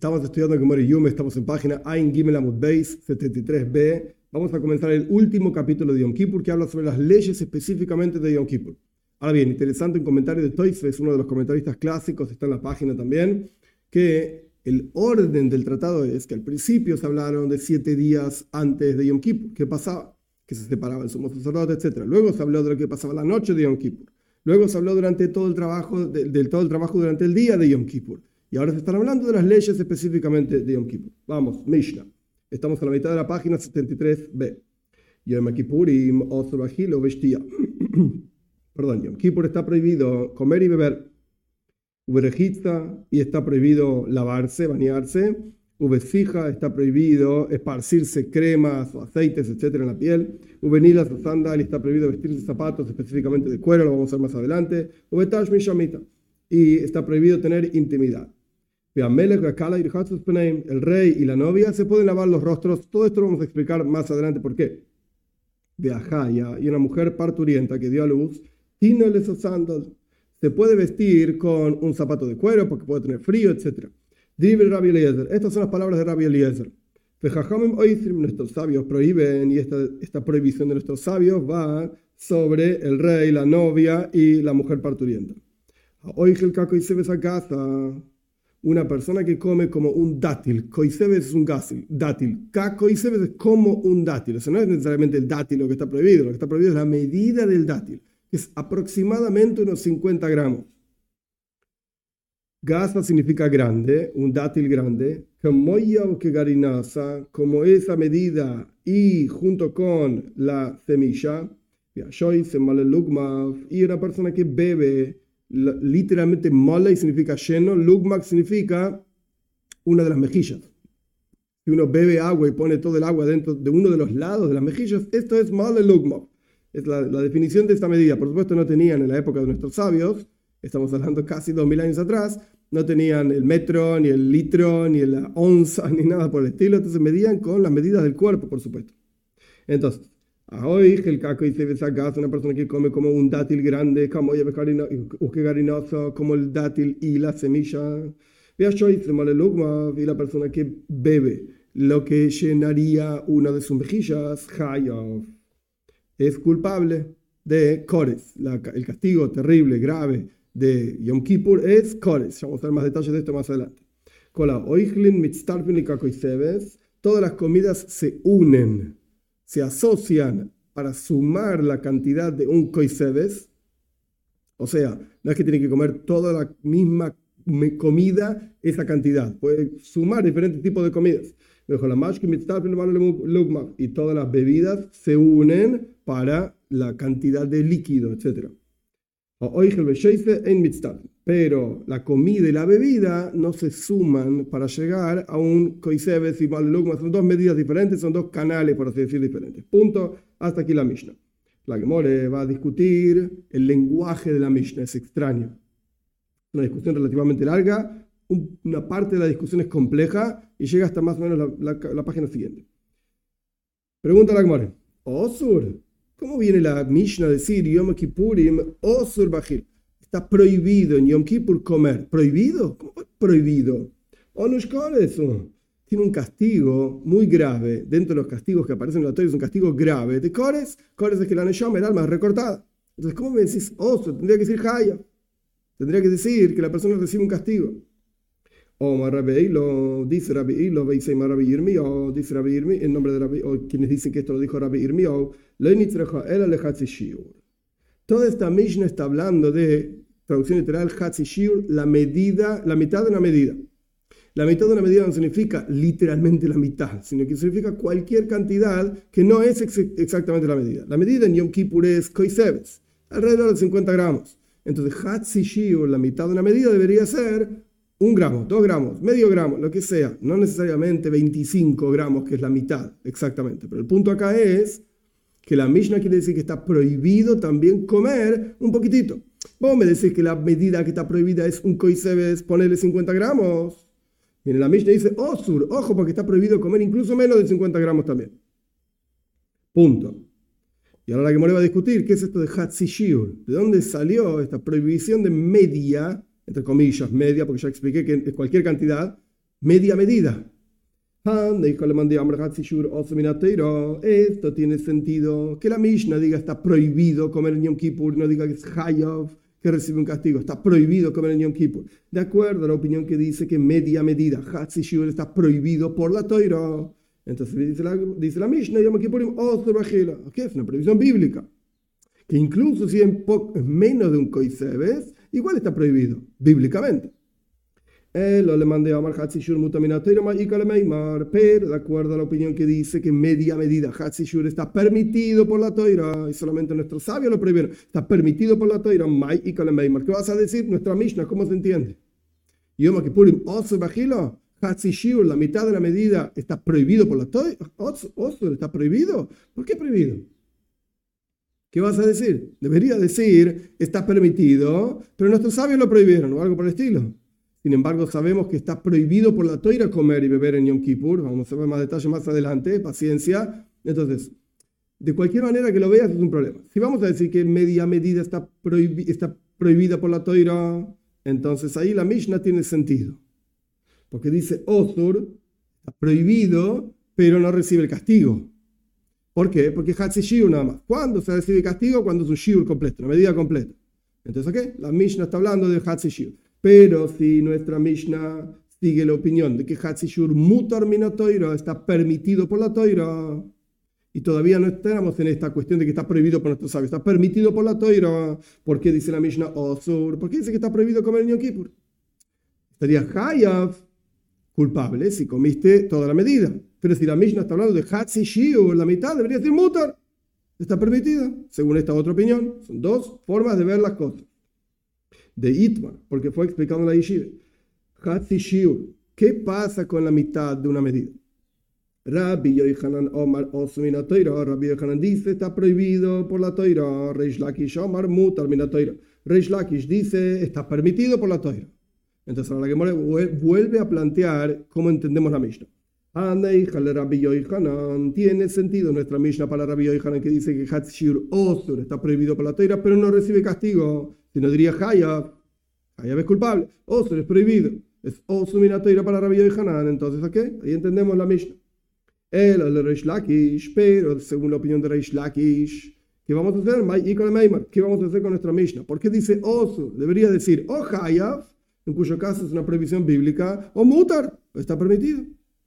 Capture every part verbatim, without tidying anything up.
Estamos estudiando Gemara Yume, estamos en página Ain Gimel Amud Beis setenta y tres b. Vamos a comenzar el último capítulo de Yom Kippur que habla sobre las leyes específicamente de Yom Kippur. Ahora bien, interesante un comentario de Toisves, uno de los comentaristas clásicos, está en la página también, que el orden del tratado es que al principio se hablaron de siete días antes de Yom Kippur. ¿Qué pasaba? Que se separaba el sumo sacerdote, etcétera. Luego se habló de lo que pasaba la noche de Yom Kippur. Luego se habló durante todo el trabajo, de, de todo el trabajo durante el día de Yom Kippur. Y ahora se están hablando de las leyes específicamente de Yom Kippur. Vamos, Mishnah. Estamos a la mitad de la página setenta y tres b. Yom Kippurim osur bajil o vestía. Perdón, Yom Kippur está prohibido comer y beber. Uberejitza, y está prohibido lavarse, bañarse. Ubesija, está prohibido esparcirse cremas o aceites, etcétera, en la piel. Ubenilas o sandal, está prohibido vestirse zapatos específicamente de cuero, lo vamos a ver más adelante. Ubetash mishamita, y está prohibido tener intimidad. El rey y la novia se pueden lavar los rostros. Todo esto lo vamos a explicar más adelante por qué. Beajaya, y una mujer parturienta que dio a luz, tinoles o sandal, se puede vestir con un zapato de cuero porque puede tener frío, etcétera. Rabbi Eliezer. Estas son las palabras de Rabbi Eliezer. Nuestros sabios prohíben, y esta, esta prohibición de nuestros sabios va sobre el rey, la novia y la mujer parturienta. Una persona que come como un dátil. Koisebes es un dátil. Koisebes es como un dátil. O sea, no es necesariamente el dátil lo que está prohibido. Lo que está prohibido es la medida del dátil, que es aproximadamente unos cincuenta gramos. Gasa significa grande, un dátil grande. Como esa medida y junto con la semilla. Y una persona que bebe, literalmente mole significa lleno, lugmak significa una de las mejillas. Si uno bebe agua y pone todo el agua dentro de uno de los lados de las mejillas, esto es mole lugmak. Es la, la definición de esta medida. Por supuesto no tenían en la época de nuestros sabios, estamos hablando casi dos mil años atrás, no tenían el metro, ni el litro, ni la onza, ni nada por el estilo, entonces medían con las medidas del cuerpo, por supuesto. Entonces, hoy el caco dice una persona que come como un dátil grande, como el dátil y la semilla, y la persona que bebe lo que llenaría una de sus mejillas, es culpable de Kores. La, el castigo terrible, grave de Yom Kippur es Kores. Vamos a ver más detalles de esto más adelante. Todas las comidas se unen, se asocian para sumar la cantidad de un koisebes. O sea, no es que tiene que comer toda la misma comida, esa cantidad. Puede sumar diferentes tipos de comidas. Y todas las bebidas se unen para la cantidad de líquido, etcétera. Pero la comida y la bebida no se suman para llegar a un koisebes y malelugma. Son dos medidas diferentes, son dos canales, por así decir, diferentes. Punto. Hasta aquí la Mishnah. La Gemara va a discutir el lenguaje de la Mishnah. Es extraño. Una discusión relativamente larga. Una parte de la discusión es compleja y llega hasta más o menos la, la, la página siguiente. Pregunta la Gemara. Osur. ¿Cómo viene la Mishnah a decir Yom Kippurim osur bajil? Está prohibido en Yom Kippur comer. ¿Prohibido? ¿Cómo prohibido? Onushkoresu. Tiene un castigo muy grave. Dentro de los castigos que aparecen en la Torah es un castigo grave. ¿De Kores? Kores es que la Neshama, el alma, es recortada. Entonces, ¿cómo me decís osur? Tendría que decir Haya. Tendría que decir que la persona recibe un castigo. O Rabbi lo dice Rabbi Ilo, dice Rabbi Irmi, o dice Rabbi Irmi, en nombre de Rabbi, o quienes dicen que esto lo dijo Rabbi Irmi, o toda esta Mishnah está hablando de, traducción literal, Hatzi Shiur, la medida, la mitad de una medida. La mitad de una medida no significa literalmente la mitad, sino que significa cualquier cantidad que no es ex exactamente la medida. La medida en Yom Kippur es koisebes, alrededor de cincuenta gramos. Entonces, Hatzi Shiur, la mitad de una medida, debería ser un gramo, dos gramos, medio gramo, lo que sea. No necesariamente veinticinco gramos, que es la mitad, exactamente. Pero el punto acá es que la Mishnah quiere decir que está prohibido también comer un poquitito. Vos me decís que la medida que está prohibida es un koisebes, ponerle cincuenta gramos. Miren, la Mishnah dice, osur, ojo, porque está prohibido comer incluso menos de cincuenta gramos también. Punto. Y ahora la Gemara va a discutir, ¿qué es esto de Hatzi Shiur? ¿De dónde salió esta prohibición de media, entre comillas, media, porque ya expliqué que es cualquier cantidad, media medida. Esto tiene sentido. Que la Mishnah diga está prohibido comer en Yom Kippur, no diga que es Hayav, que recibe un castigo. Está prohibido comer en Yom Kippur. De acuerdo a la opinión que dice que media medida, Hatzi Shiur, está prohibido por la Torah. Entonces dice la, dice la Mishnah, Yom Kippurim, ¿qué es una prohibición bíblica? Que incluso si es menos de un koisebes, igual está prohibido, bíblicamente. Pero de acuerdo a la opinión que dice que media medida Hatzi Shiur está permitido por la Torah, y solamente nuestros sabios lo prohibieron, está permitido por la Torah, ¿qué vas a decir? Nuestra Mishnah, ¿cómo se entiende? Yom Kippurim, Osur Bajilo, Hatzi Shiur, la mitad de la medida está prohibido por la Torah. Osur, ¿está prohibido? ¿Por qué prohibido? ¿Qué vas a decir? Debería decir, está permitido, pero nuestros sabios lo prohibieron, o algo por el estilo. Sin embargo, sabemos que está prohibido por la Torah comer y beber en Yom Kippur. Vamos a ver más detalles más adelante, paciencia. Entonces, de cualquier manera que lo veas es un problema. Si vamos a decir que media medida está, prohibi- está prohibida por la Torah, entonces ahí la Mishnah tiene sentido. Porque dice Osur, está prohibido, pero no recibe el castigo. ¿Por qué? Porque Hatzi Shiur nada más. ¿Cuándo se recibe castigo? Cuando es un Shiur completo, una medida completa. Entonces, ¿qué? La Mishnah está hablando de Hatzi Shiur. Pero si nuestra Mishnah sigue la opinión de que Hatzi Shiur mutar min Torah está permitido por la Torah, y todavía no estamos en esta cuestión de que está prohibido por nuestros sabios, está permitido por la Torah, ¿por qué dice la Mishnah Osur? ¿Por qué dice que está prohibido comer en Yom Kippur? Estaría Hayav, culpable, si comiste toda la medida. Pero si la Mishnah está hablando de Hatzi Shiur, la mitad debería ser mutar. Está permitida, según esta otra opinión. Son dos formas de ver las cosas. De Itmar, porque fue explicado en la Yeshiva. Hatzi Shiur, ¿qué pasa con la mitad de una medida? Rabbi Yochanan Omar Osumina Toira. Rabbi Yochanan dice está prohibido por la Toira. Reish Lakish Omar Mutar Mina Toira. Reish Lakish dice está permitido por la Toira. Entonces ahora la Gemara vuelve a plantear cómo entendemos la Mishnah. Tiene sentido nuestra Mishnah para Rabbi Yochanan que dice que Hatzi Shiur Osur está prohibido por la Toira, pero no recibe castigo. Si no diría Hayav, Hayav es culpable. Osur es prohibido. Es Osur Mina Toira para Rabbi Yochanan. Entonces, ¿ok? Ahí entendemos la Mishnah. El, el Reish Lakish, pero según la opinión de Reish Lakish, ¿qué vamos a hacer? ¿Qué vamos a hacer con nuestra Mishnah? ¿Por qué dice Osur? Debería decir o Hayav, en cuyo caso es una prohibición bíblica, o Mutar, está permitido.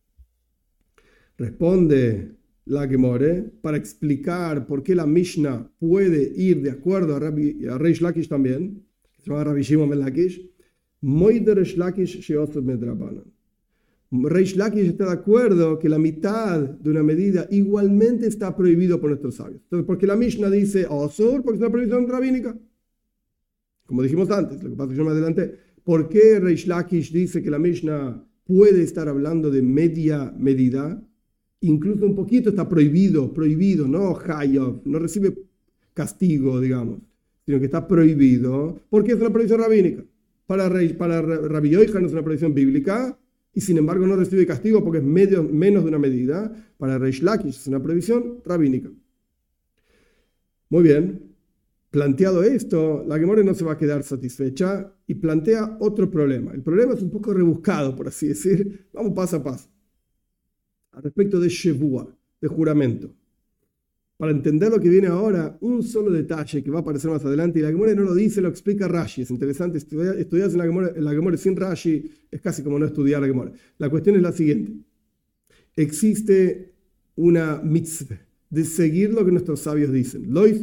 Responde la Gemara para explicar por qué la Mishnah puede ir de acuerdo a, Rabbi, a Reish Lakish también, que se llama Rabbi Shimon ben Lakish. Moide Reish Lakish sheosur medrabanan. Reish Lakish está de acuerdo que la mitad de una medida igualmente está prohibido por nuestros sabios. Entonces, porque la Mishnah dice osur, porque es una prohibición rabínica. Como dijimos antes, lo que pasa es que yo me adelanté. ¿Por qué Reish Lakish dice que la Mishnah puede estar hablando de media medida? Incluso un poquito está prohibido, prohibido, no Hayav, no recibe castigo, digamos, sino que está prohibido porque es una prohibición rabínica. Para, para Rabbi Yochanan es una prohibición bíblica y sin embargo no recibe castigo porque es medio, menos de una medida. Para Reish Lakish es una prohibición rabínica. Muy bien, planteado esto, la Gemara no se va a quedar satisfecha y plantea otro problema. El problema es un poco rebuscado, por así decir. Vamos paso a paso. Respecto de Shevua, de juramento. Para entender lo que viene ahora, un solo detalle que va a aparecer más adelante, y la Gemara no lo dice, lo explica Rashi. Es interesante, estudiar, estudiar en la Gemara, en la Gemara sin Rashi es casi como no estudiar la Gemara. La cuestión es la siguiente. Existe una mitzvah de seguir lo que nuestros sabios dicen.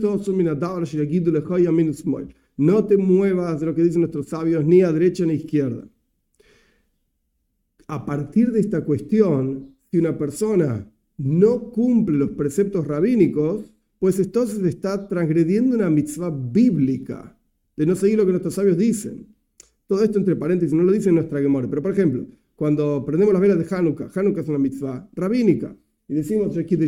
No te muevas de lo que dicen nuestros sabios ni a derecha ni a izquierda. A partir de esta cuestión, si una persona no cumple los preceptos rabínicos, pues entonces está transgrediendo una mitzvah bíblica de no seguir lo que nuestros sabios dicen. Todo esto entre paréntesis, no lo dice nuestra Gemara, pero por ejemplo, cuando prendemos las velas de Hanukkah, Hanukkah es una mitzvah rabínica, y decimos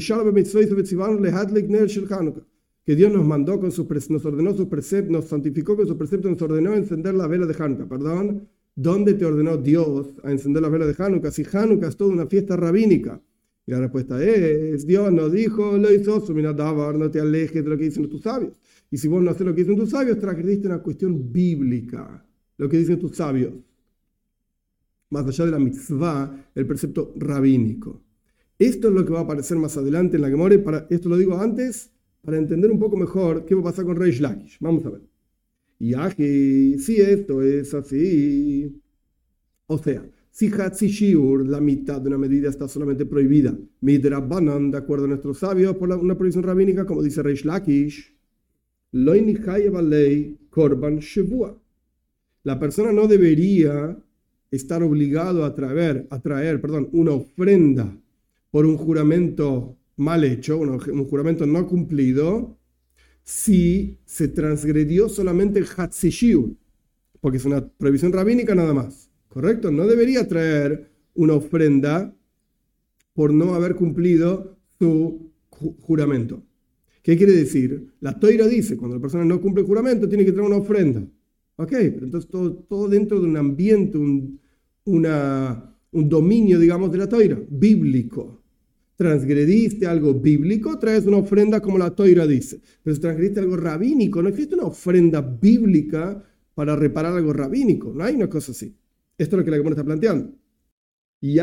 que Dios nos mandó con sus nos ordenó sus preceptos, nos santificó con sus preceptos, nos ordenó encender las velas de Hanukkah, perdón. ¿Dónde te ordenó Dios a encender las velas de Hanukkah? Si Hanukkah es toda una fiesta rabínica. Y la respuesta es, Dios nos dijo, lo hizo, no te alejes de lo que dicen tus sabios. Y si vos no haces lo que dicen tus sabios, transgrediste una cuestión bíblica, lo que dicen tus sabios. más allá de la mitzvah, el precepto rabínico. Esto es lo que va a aparecer más adelante en la Gemara. Para esto lo digo antes para entender un poco mejor qué va a pasar con Reish Lakish. Vamos a ver. Y aquí, si esto es así, o sea, si Hatzi Shiur, la mitad de una medida está solamente prohibida, Midrabanan, de acuerdo a nuestros sabios, por la, una prohibición rabínica, como dice Reish Lakish, Loini Chayev alei Korban Shavua. La persona no debería estar obligado a traer, a traer perdón, una ofrenda por un juramento mal hecho, un, un juramento no cumplido, si se transgredió solamente el Hatzi Shiur, porque es una prohibición rabínica nada más. ¿Correcto? No debería traer una ofrenda por no haber cumplido su ju- juramento. ¿Qué quiere decir? La Toira dice, cuando la persona no cumple el juramento, tiene que traer una ofrenda. Ok, pero entonces todo, todo dentro de un ambiente, un, una, un dominio, digamos, de la Toira, bíblico. Transgrediste algo bíblico, traes una ofrenda como la Toira dice. Pero si transgrediste algo rabínico, no existe una ofrenda bíblica para reparar algo rabínico. No hay una cosa así. Esto es lo que la Gemara está planteando. Si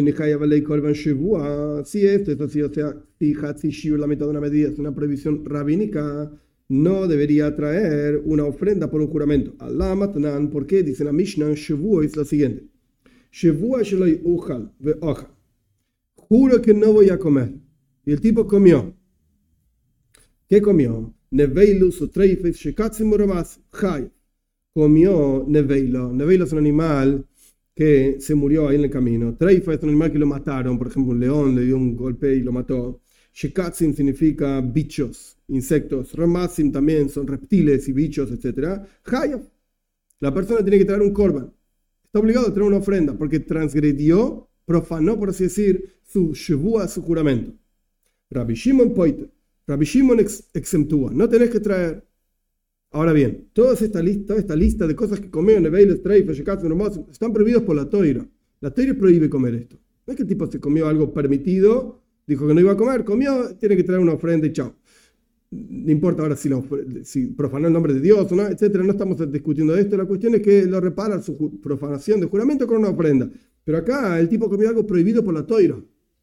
esto es así, o sea, si Hatzi Shiur, la mitad de una medida, es una prohibición rabínica, no debería traer una ofrenda por un juramento. Allah matanan, ¿por qué? Dice la Mishnah, Shavua es lo siguiente. Shavua sheloi uchal ve'ochal. Juro que no voy a comer. Y el tipo comió. ¿Qué comió? Neveilus o treifes shekatzim urabas chay. Comió neveilo. Neveilo es un animal que se murió ahí en el camino. Treifa es un animal que lo mataron. Por ejemplo, un león le dio un golpe y lo mató. Shekatzim significa bichos, insectos. Ramasim también son reptiles y bichos, etcétera. Chaya. La persona tiene que traer un korban. Está obligado a traer una ofrenda porque transgredió, profanó, por así decir, su shevua, su juramento. Rabbi Shimon poiter. Rabbi Shimon ex exentúa. No tenés que traer. Ahora bien, toda esta lista, toda esta lista de cosas que comió Neveil, Streif, Shekatz, están prohibidos por la Toira. La Toira prohíbe comer esto. No es que el tipo se comió algo permitido, dijo que no iba a comer, comió, tiene que traer una ofrenda y chao. No importa ahora si, la, si profanó el nombre de Dios o no, etcétera. No estamos discutiendo esto. La cuestión es que lo repara su profanación de juramento con una ofrenda. Pero acá el tipo comió algo prohibido por la Toira.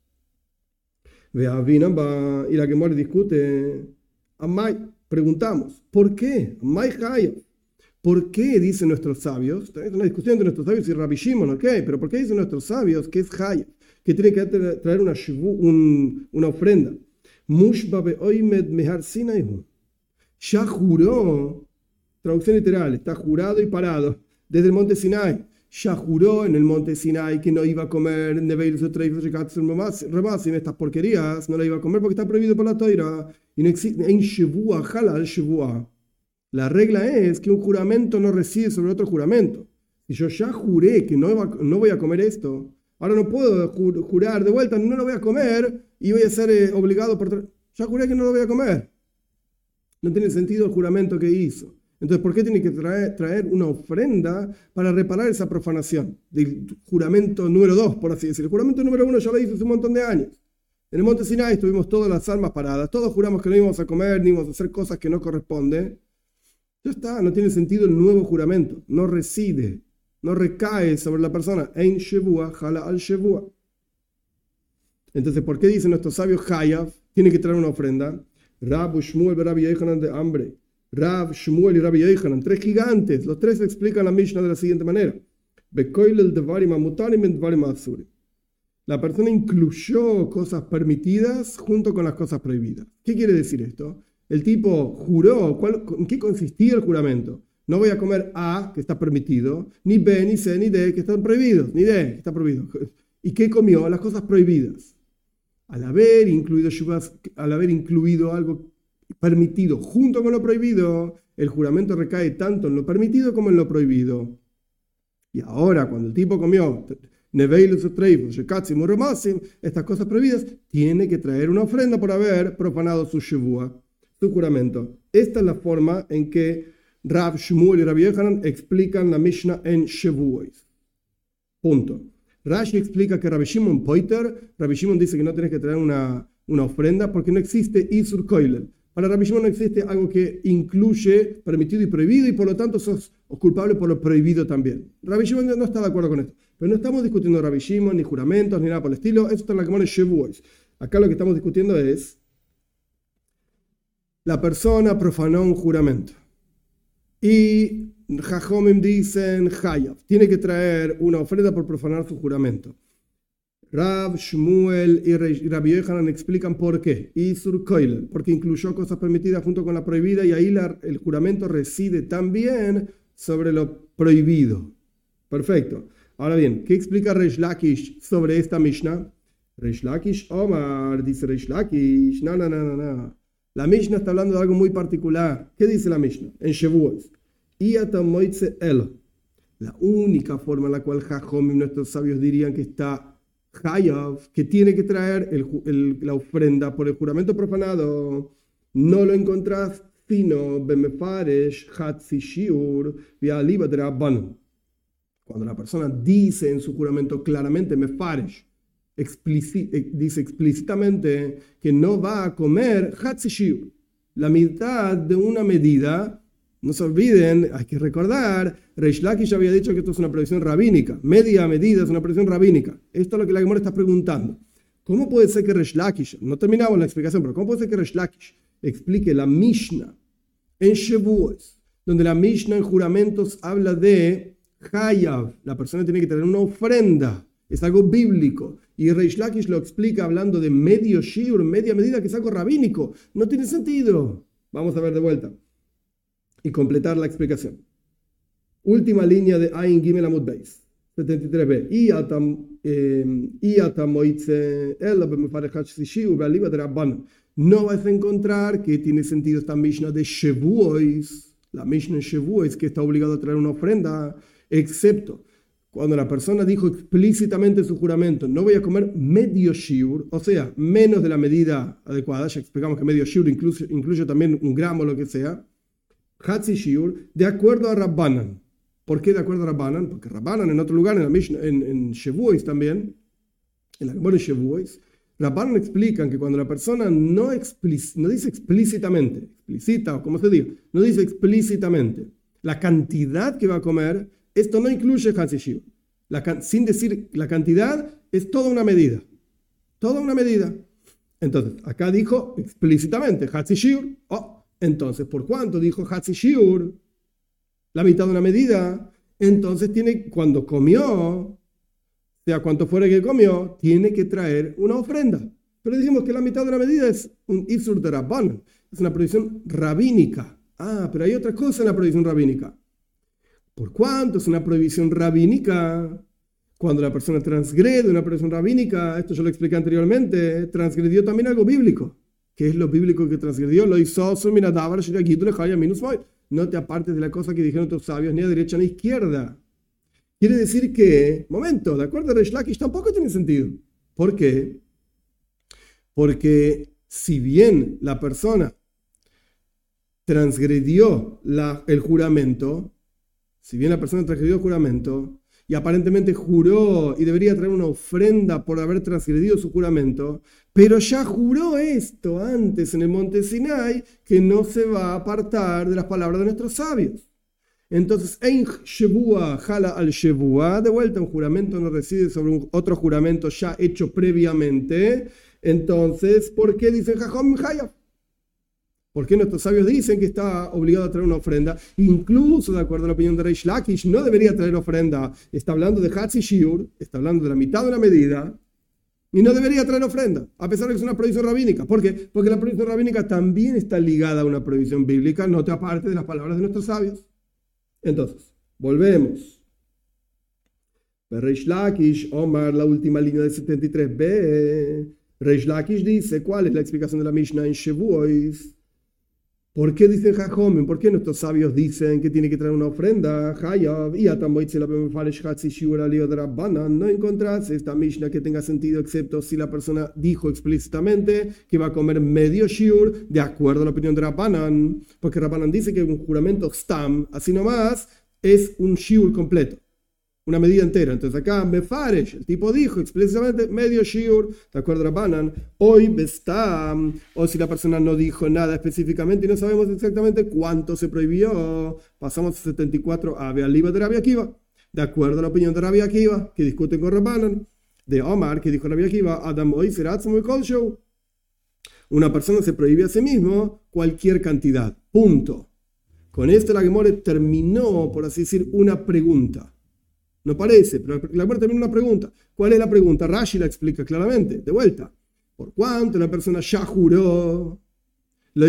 Vea, Vinamba, y la que muere discute. Amay. Preguntamos, ¿por qué? ¿Por qué dicen nuestros sabios? Es una discusión entre nuestros sabios y Rabbi Shimon, ¿ok? Pero ¿por qué dicen nuestros sabios que es Haya? Que tiene que traer una, un, una ofrenda. Ya juró, traducción literal, está jurado y parado desde el monte Sinai. Ya juró en el monte Sinai que no iba a comer Neveil, Remasim, estas porquerías, no la iba a comer porque está prohibido por la Toira. Y no existe en Shevua, Halal Shevua. La regla es que un juramento no reside sobre otro juramento. Si yo ya juré que no, iba, no voy a comer esto, ahora no puedo jurar de vuelta, no lo voy a comer y voy a ser eh, obligado por... Ya juré que no lo voy a comer. No tiene sentido el juramento que hizo. Entonces, ¿por qué tiene que traer, traer una ofrenda para reparar esa profanación del juramento número dos, por así decirlo? El juramento número uno ya lo hizo hace un montón de años. En el monte Sinai estuvimos todas las almas paradas, todos juramos que no íbamos a comer, ni íbamos a hacer cosas que no corresponden. Ya está, no tiene sentido el nuevo juramento, no reside, no recae sobre la persona. Ein Shevua, Hala al Shevua. Entonces, ¿por qué dicen nuestros sabios Hayav? Tiene que traer una ofrenda. Rab, Shmuel, Rabbi Yochanan de hambre. Rab, Shmuel y Rabbi Yochanan, tres gigantes, los tres explican la Mishnah de la siguiente manera. La persona incluyó cosas permitidas junto con las cosas prohibidas. ¿Qué quiere decir esto? El tipo juró, ¿cuál, ¿en qué consistía el juramento? No voy a comer A, que está permitido, ni B, ni C, ni D, que están prohibidos, ni D, que está prohibido. ¿Y qué comió? Las cosas prohibidas. Al haber incluido, al haber incluido algo permitido junto con lo prohibido, el juramento recae tanto en lo permitido como en lo prohibido. Y ahora, cuando el tipo comió estas cosas prohibidas, tiene que traer una ofrenda por haber profanado su shevua, su juramento. Esta es la forma en que Rav, Shmuel y Rabbi Yochanan explican la Mishnah en Shevuos. Punto. Rashi explica que Rabbi Shimon poiter, Rabbi Shimon dice que no tienes que traer una, una ofrenda porque no existe Isur Koilel. Para Rabbi Shimon no existe algo que incluye permitido y prohibido y por lo tanto sos culpable por lo prohibido también. Rabbi Shimon no está de acuerdo con esto. Pero no estamos discutiendo Rabbi Shimon, ni juramentos, ni nada por el estilo. Eso está en la Gemara de Shavuos. Acá lo que estamos discutiendo es la persona profanó un juramento. Y Jajomim dicen, Hayav, tiene que traer una ofrenda por profanar su juramento. Rab, Shmuel y Rabbi Yohanan explican por qué. Isur Koilel, porque incluyó cosas permitidas junto con la prohibida y ahí la, el juramento reside también sobre lo prohibido. Perfecto. Ahora bien, ¿qué explica Reish Lakish sobre esta Mishnah? Reish Lakish Omar, dice Reish Lakish, no, no, no, no, no. La Mishnah está hablando de algo muy particular. ¿Qué dice la Mishnah? En Shavuos. La única forma en la cual Jajomim, nuestros sabios, dirían que está Hayav, que tiene que traer el, el, la ofrenda por el juramento profanado, no lo encontrás sino Bemefaresh Hatzi Shiur Vialiba de Rabbanon. Cuando la persona dice en su juramento claramente Mefaresh, explici, dice explícitamente que no va a comer Hatzi Shiur, la mitad de una medida. No se olviden, hay que recordar, Reish Lakish había dicho que esto es una prohibición rabínica. Media medida es una prohibición rabínica. Esto es lo que la Gemara está preguntando. ¿Cómo puede ser que Reish Lakish, no terminamos la explicación, pero cómo puede ser que Reish Lakish explique la Mishnah en Shavuos, donde la Mishnah en juramentos habla de Hayav, la persona tiene que tener una ofrenda, es algo bíblico, y Reish Lakish lo explica hablando de medio shiur, media medida, que es algo rabínico? No tiene sentido. Vamos a ver de vuelta y completar la explicación. Última línea de Ain Gimel Amud Beis, setenta y tres b. No vas a encontrar que tiene sentido esta Mishnah de Shavuos, la Mishnah en Shavuos, que está obligado a traer una ofrenda, excepto cuando la persona dijo explícitamente en su juramento, no voy a comer medio shiur, o sea, menos de la medida adecuada. Ya explicamos que medio shiur incluye, incluye también un gramo o lo que sea. Hatzi Shiur, de acuerdo a Rabbanan. ¿Por qué de acuerdo a Rabbanan? Porque Rabbanan en otro lugar, en, la Mishnah, en, en Shavuos también, en la Gemara de Shavuos, Rabbanan explican que cuando la persona no, explic, no dice explícitamente, explícita o como se diga, no dice explícitamente la cantidad que va a comer, esto no incluye Hatzi Shiur. La, sin decir la cantidad, es toda una medida. Toda una medida. Entonces, acá dijo explícitamente Hatzi Shiur. Oh, entonces, ¿por cuánto dijo Hatzi Shiur? La mitad de una medida. Entonces, tiene, cuando comió, sea cuanto fuera que comió, tiene que traer una ofrenda. Pero dijimos que la mitad de una medida es un Isur de Rabban, es una prohibición rabínica. Ah, pero hay otra cosa en la prohibición rabínica. ¿Por cuánto es una prohibición rabínica? Cuando la persona transgrede una prohibición rabínica, esto yo lo expliqué anteriormente, transgredió también algo bíblico. ¿Qué es lo bíblico que transgredió? Lo hizo no te apartes de la cosa que dijeron tus sabios, ni a derecha ni a izquierda. Quiere decir que, momento, de acuerdo a Reish Lakish tampoco tiene sentido. ¿Por qué? Porque si bien la persona transgredió la, el juramento, si bien la persona transgredió el juramento, y aparentemente juró y debería traer una ofrenda por haber transgredido su juramento, pero ya juró esto antes en el monte Sinai, que no se va a apartar de las palabras de nuestros sabios. Entonces, en Shevua, jala al Shevua, de vuelta un juramento no reside sobre un otro juramento ya hecho previamente. Entonces, ¿por qué dicen Jajom Hayav? ¿Por qué nuestros sabios dicen que está obligado a traer una ofrenda? Incluso, de acuerdo a la opinión de Reish Lakish, no debería traer ofrenda. Está hablando de Hatzi Shiur, está hablando de la mitad de una medida, y no debería traer ofrenda, a pesar de que es una prohibición rabínica. ¿Por qué? Porque la prohibición rabínica también está ligada a una prohibición bíblica, no te apartes de las palabras de nuestros sabios. Entonces, volvemos. Reish Lakish, Omar, la última línea del setenta y tres b. Reish Lakish dice, ¿cuál es la explicación de la Mishnah en Shavuos? ¿Por qué dicen Jajomim? ¿Por qué nuestros sabios dicen que tiene que traer una ofrenda? No encontrás esta Mishnah que tenga sentido, excepto si la persona dijo explícitamente que va a comer medio shiur, de acuerdo a la opinión de Rabbanan. Porque Rabbanan dice que un juramento stam, así nomás, es un shiur completo. una medida entera. Entonces acá, Mefaresh, el tipo dijo explícitamente medio shiur, de acuerdo a Rabbanan, hoy bestam, o si la persona no dijo nada específicamente y no sabemos exactamente cuánto se prohibió, pasamos a setenta y cuatro a Bealiba de Rabbi Akiva, de acuerdo a la opinión de Rabbi Akiva, que discuten con Rabbanan, de Omar, que dijo Rabbi Akiva, Adam hoy será muy kol show. Una persona se prohíbe a sí mismo cualquier cantidad, punto. Con esto la Gemara terminó, por así decir, una pregunta. No parece, pero la Gemara termina una pregunta. ¿Cuál es la pregunta? Rashi la explica claramente, de vuelta. ¿Por cuánto una persona ya juró? No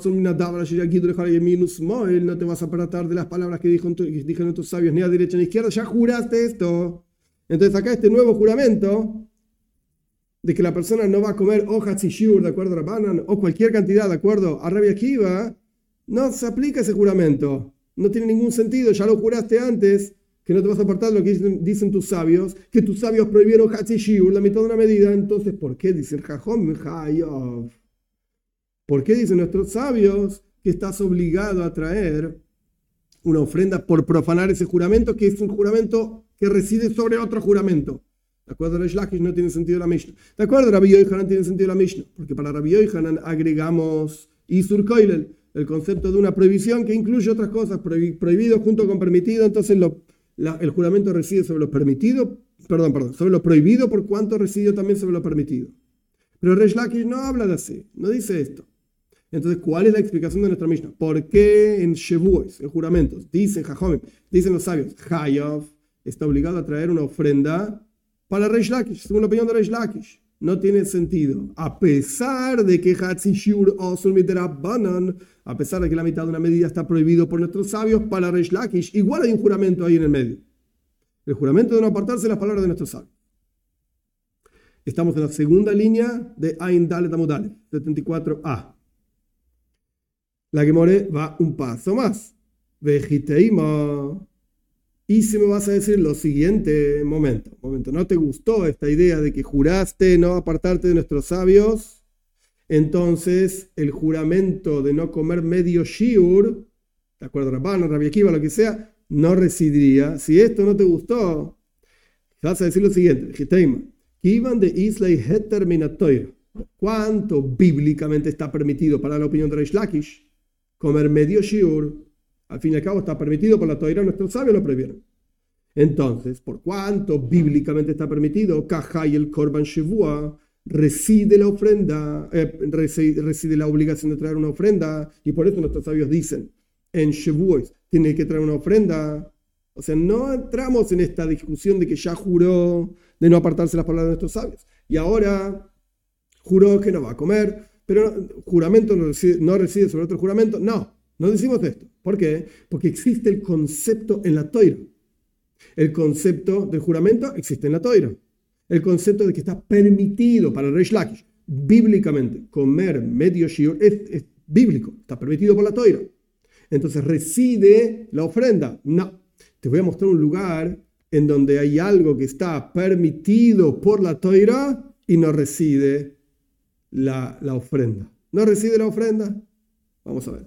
te vas a apartar de las palabras que dijeron tus sabios ni a derecha ni a izquierda. Ya juraste esto. Entonces acá este nuevo juramento de que la persona no va a comer hojas y shiur de acuerdo a Rabbanan o cualquier cantidad de acuerdo a Rabbi Akiva, no se aplica ese juramento. No tiene ningún sentido. Ya lo juraste antes. Que no te vas a apartar de lo que dicen, dicen tus sabios, que tus sabios prohibieron Hatzi Shiur, la mitad de una medida. Entonces, ¿por qué dicen Jajom Hayov? ¿Por qué dicen nuestros sabios que estás obligado a traer una ofrenda por profanar ese juramento, que es un juramento que reside sobre otro juramento? De acuerdo a Reish Lakish no tiene sentido la Mishnah. De acuerdo a Rabbi Yochanan tiene sentido la Mishnah, porque para Rabbi Yochanan agregamos Isur Koilel, el concepto de una prohibición que incluye otras cosas, prohibido junto con permitido. Entonces lo La, el juramento reside sobre lo permitido, perdón, perdón, sobre lo prohibido por cuanto reside también sobre lo permitido. Pero Reish Lakish no habla de así, no dice esto. Entonces, ¿cuál es la explicación de nuestra Mishnah? ¿Por qué en Shevuos, en juramentos, dicen Jajomim, dicen los sabios, Hayav está obligado a traer una ofrenda para Reish Lakish, según la opinión de Reish Lakish? No tiene sentido. A pesar de que Hatzi Shiur Osur Midrabbanan, a pesar de que la mitad de una medida está prohibido por nuestros sabios, para Reish Lakish, igual hay un juramento ahí en el medio. El juramento de no apartarse de las palabras de nuestros sabios. Estamos en la segunda línea de Ain Dalet Amud Aleph, setenta y cuatro a. La Gemara va un paso más. Vejiteima. Y si me vas a decir lo siguiente, momento, momento, ¿no te gustó esta idea de que juraste no apartarte de nuestros sabios? Entonces el juramento de no comer medio shiur, de acuerdo a Rabban, Rabbi Akiva, lo que sea, no residiría. Si esto no te gustó, vas a decir lo siguiente, de Islay Heter Minatoir. ¿Cuánto bíblicamente está permitido para la opinión de Reish Lakish comer medio shiur? Al fin y al cabo está permitido por la Torá, nuestros sabios lo prohibieron. Entonces, ¿por cuánto bíblicamente está permitido? Kajay el Korban Shevua, reside la ofrenda, eh, reside, reside la obligación de traer una ofrenda, y por eso nuestros sabios dicen, en Shevuos tiene que traer una ofrenda. O sea, no entramos en esta discusión de que ya juró de no apartarse de las palabras de nuestros sabios, y ahora juró que no va a comer, pero juramento no reside, no reside sobre otro juramento. No. No decimos esto. ¿Por qué? Porque existe el concepto en la Toira. El concepto del juramento existe en la Toira. El concepto de que está permitido para Reish Lakish, bíblicamente, comer medio shiur es, es bíblico, está permitido por la Toira. Entonces, ¿reside la ofrenda? No. Te voy a mostrar un lugar en donde hay algo que está permitido por la Toira y no reside la, la ofrenda. ¿No reside la ofrenda? Vamos a ver.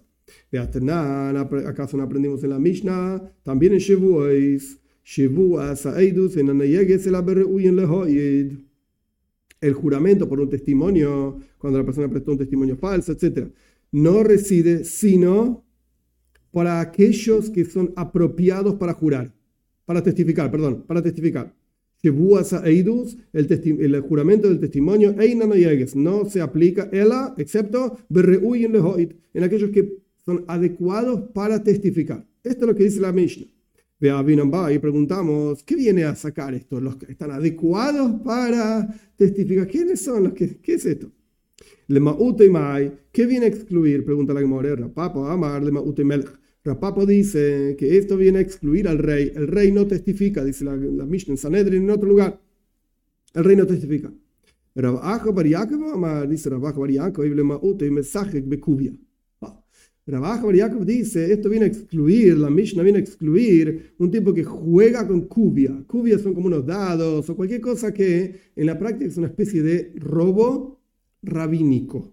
¿Acaso no aprendimos en la Mishnah? También en Shevuos. Shevuas Aeidus en Anayeges el Aberreuyen Lehoid. El juramento por un testimonio, cuando la persona prestó un testimonio falso, etcétera, no reside sino para aquellos que son apropiados para jurar, para testificar, perdón, para testificar. Shevuas Aeidus, el, el juramento del testimonio, no se aplica ela, excepto Berreuyen Lehoid, en aquellos que son adecuados para testificar. Esto es lo que dice la Mishnah. Ve a Binambá y preguntamos, ¿qué viene a sacar esto? ¿Los que están adecuados para testificar? ¿Quiénes son los que? ¿Qué es esto? Lema'ute y Mai, ¿qué viene a excluir? Pregunta la Gemara. Rapapo Amar, Lema'ute Melech. Rapapo dice que esto viene a excluir al rey. El rey no testifica, dice la, la Mishnah en Sanedrin en otro lugar. El rey no testifica. Rabajo Bar Yaakov Amar, dice Rabajo Bar Yaakov, Lema'ute y Mesachek Bekubia. Rabajo Bar Yaakov dice, esto viene a excluir, la Mishnah viene a excluir un tipo que juega con cubia. Cubias son como unos dados o cualquier cosa que en la práctica es una especie de robo rabínico.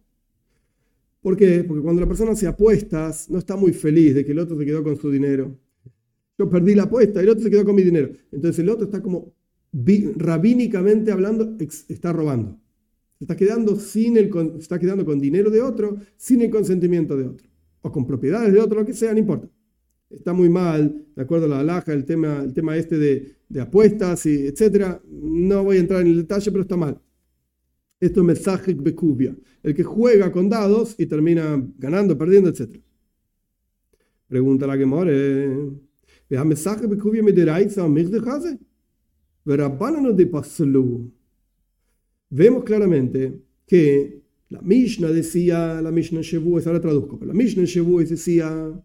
¿Por qué? Porque cuando la persona hace apuestas no está muy feliz de que el otro se quedó con su dinero. yo perdí la apuesta, el otro se quedó con mi dinero. Entonces el otro está como rabínicamente hablando, está robando. Se está quedando, sin el, se está quedando con dinero de otro, sin el consentimiento de otro. O con propiedades de otro, lo que sea, no importa. Está muy mal, de acuerdo a la halajá, el tema, el tema este de, de apuestas, y etcétera. No voy a entrar en el detalle, pero está mal. Esto es mesajek bekuvia, el que juega con dados y termina ganando, perdiendo, etcétera. Pregunta la Gemara, ¿veja mesajek bekuvia me deraitza mich de chase? Verabbananu de paslu. Vemos claramente que la Mishnah decía, la Mishnah en Shevuos, ahora traduzco, pero la Mishnah en Shevuos decía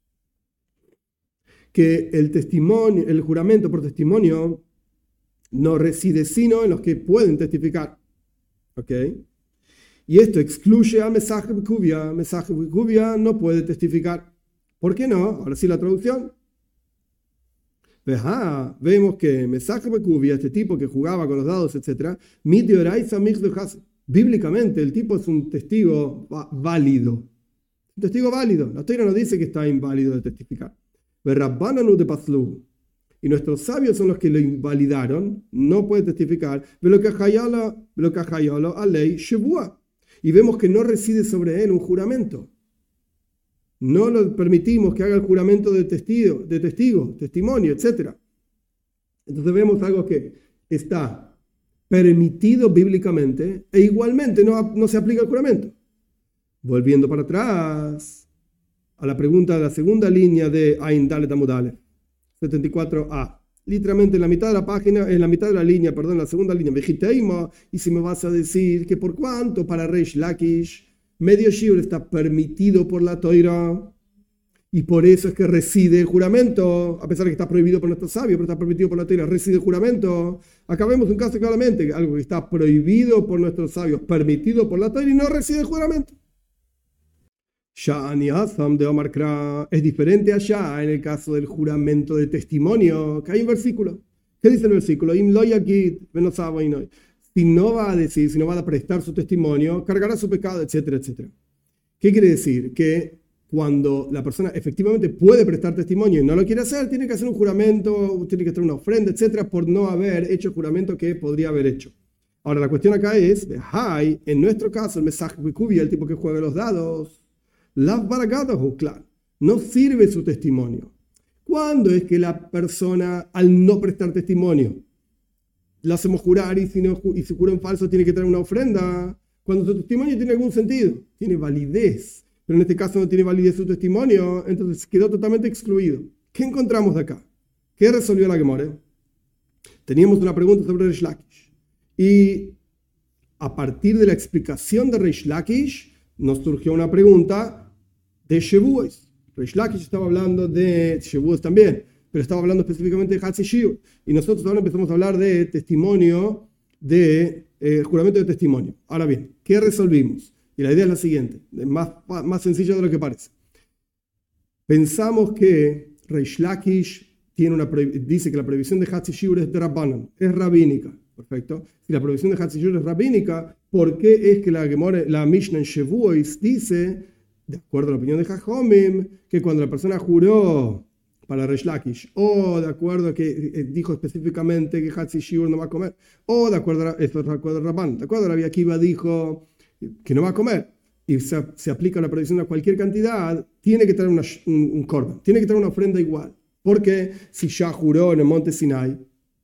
que el testimonio, el juramento por testimonio no reside sino en los que pueden testificar. ¿Ok? Y esto excluye a Mesaj Bekuvia. Mesaj Bekuvia no puede testificar. ¿Por qué no? Ahora sí la traducción. Veja, vemos que Mesaj Bekuvia, este tipo que jugaba con los dados, etcétera, bíblicamente el tipo es un testigo válido. Un testigo válido. La Torá no dice que está inválido de testificar. Y nuestros sabios son los que lo invalidaron, no puede testificar. Y vemos que no reside sobre él un juramento. No lo permitimos que haga el juramento de testigo, de testigo, testimonio, etcétera. Entonces vemos algo que está permitido bíblicamente e igualmente no, no se aplica el juramento. Volviendo para atrás a la pregunta de la segunda línea de Ain Dalet Amud Aleph, setenta y cuatro a. Literalmente en la mitad de la página, en la mitad de la línea, perdón, en la segunda línea, Vejiteima, y si me vas a decir que por cuánto para Reish Lakish, medio shiur está permitido por la Torá, y por eso es que reside el juramento, a pesar de que está prohibido por nuestros sabios, pero está permitido por la Torá, reside el juramento. Acá vemos un caso claramente, algo que está prohibido por nuestros sabios, permitido por la Torá y no reside el juramento. Sha'ani Asam de Omar Kra es diferente allá en el caso del juramento de testimonio, que hay un versículo. ¿Qué dice el versículo? Im lo yagid, si no va a decir, si no va a prestar su testimonio, cargará su pecado, etcétera, etcétera. ¿Qué quiere decir? Que cuando la persona efectivamente puede prestar testimonio y no lo quiere hacer, tiene que hacer un juramento, tiene que hacer una ofrenda, etcétera, por no haber hecho el juramento que podría haber hecho. Ahora, la cuestión acá es, en nuestro caso, el Mesaj Bekuvia, el tipo que juega los dados, las baragadas, claro, no sirve su testimonio. ¿Cuándo es que la persona, al no prestar testimonio, la hacemos jurar y si, no, y si jura en falso tiene que traer una ofrenda? Cuando su testimonio tiene algún sentido, tiene validez, pero en este caso no tiene validez su testimonio, entonces quedó totalmente excluido. ¿Qué encontramos de acá? ¿Qué resolvió la Gemara? Teníamos una pregunta sobre Reish Lakish y a partir de la explicación de Reish Lakish nos surgió una pregunta de Shevuos. Reish Lakish estaba hablando de Shevuos también, pero estaba hablando específicamente de Hatzi Shiur. Y nosotros ahora empezamos a hablar de testimonio, de eh, juramento de testimonio. Ahora bien, ¿qué resolvimos? Y la idea es la siguiente, es más, más sencilla de lo que parece. Pensamos que Reish Lakish tiene una, dice que la prohibición de Hatzi Shiur es de Rabbanan, es rabínica. Perfecto. Si la prohibición de Hatzi Shiur es rabínica, ¿por qué es que la, la Mishnah en Shevuos dice, de acuerdo a la opinión de Jajomim, que cuando la persona juró para Reish Lakish, o de acuerdo a que dijo específicamente que Hatzi Shiur no va a comer, o de acuerdo a, esto es de acuerdo a Rabban, de acuerdo a Rabbi Akiva dijo que no va a comer, y se, se aplica la prohibición a cualquier cantidad, tiene que traer una, un, un korban, tiene que traer una ofrenda igual. Porque si ya juró en el monte Sinai,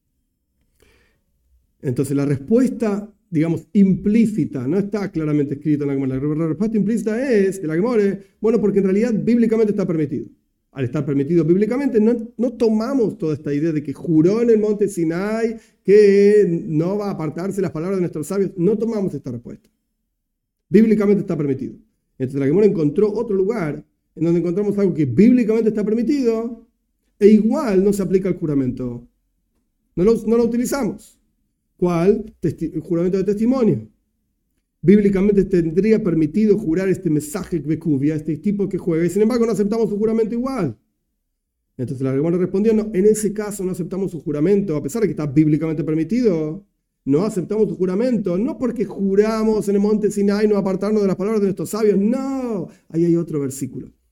entonces la respuesta, digamos, implícita, no está claramente escrita en la Gemara. La respuesta implícita es de la Gemara, bueno, porque en realidad bíblicamente está permitido. Al estar permitido bíblicamente, no, no tomamos toda esta idea de que juró en el monte Sinai que no va a apartarse las palabras de nuestros sabios. No tomamos esta respuesta. Bíblicamente está permitido. Entonces la Gemara encontró otro lugar en donde encontramos algo que bíblicamente está permitido e igual no se aplica el juramento. No lo, no lo utilizamos. ¿Cuál? Testi- juramento de testimonio. Bíblicamente tendría permitido jurar este mensaje bekuvia, este tipo que juega, y sin embargo no aceptamos su juramento igual. Entonces la Gemara respondió, no, en ese caso no aceptamos su juramento, a pesar de que está bíblicamente permitido, no aceptamos su juramento, no porque juramos en el monte Sinai no apartarnos de las palabras de nuestros sabios, no, ahí hay otro versículo.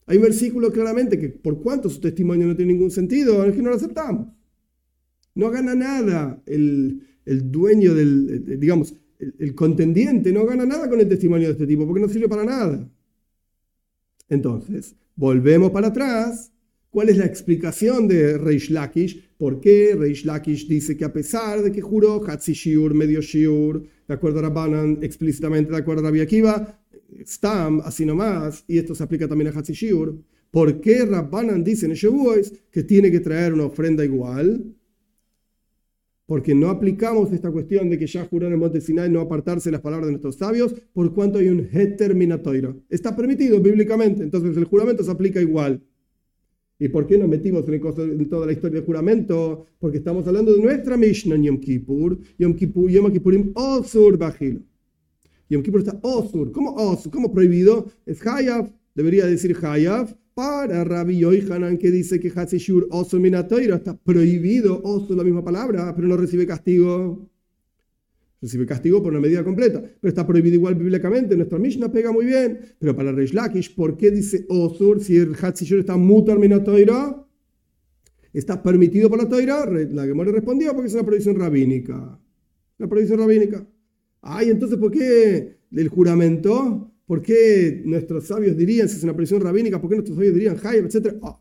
Hay un versículo claramente que por cuanto su testimonio no tiene ningún sentido, es que no lo aceptamos. No gana nada el, el dueño del, el, digamos, el, el contendiente, no gana nada con el testimonio de este tipo, porque no sirve para nada. Entonces, volvemos para atrás. ¿Cuál es la explicación de Reish Lakish? ¿Por qué Reish Lakish dice que a pesar de que juró Hatzi Shiur, medio Shiur, de acuerdo a Rabbanan, explícitamente de acuerdo a Rabbi Akiva, Stam, así nomás, y esto se aplica también a Hatzi Shiur, ¿por qué Rabbanan dice en Shavuos que tiene que traer una ofrenda igual? Porque no aplicamos esta cuestión de que ya juró en el monte Sinai no apartarse de las palabras de nuestros sabios, por cuanto hay un heter minatoira. Está permitido bíblicamente, entonces el juramento se aplica igual. ¿Y por qué nos metimos en, el costo, en toda la historia del juramento? Porque estamos hablando de nuestra Mishnah en Yom Kippur. Yom Kippur, Yom Kippurim osur bajil. Yom Kippur está osur. ¿Cómo osur? ¿Cómo prohibido? Es hayav. Debería decir hayav. Para Rabbi Yohanan, que dice que Hatzi Shiur osur minatoira está prohibido. Osur, la misma palabra, pero no recibe castigo. Recibe castigo por una medida completa, pero está prohibido igual bíblicamente. Nuestra Mishnah pega muy bien, pero para Reish Lakish, ¿por qué dice osur si el Hatzi Shiur está mutar minatoira? ¿Está permitido por la Toira? La Gemara respondió porque es una prohibición rabínica. Una prohibición rabínica. Ay, entonces, ¿por qué el juramento? ¿Por qué nuestros sabios dirían, si es una prohibición rabínica, por qué nuestros sabios dirían hayab, etcétera? Oh,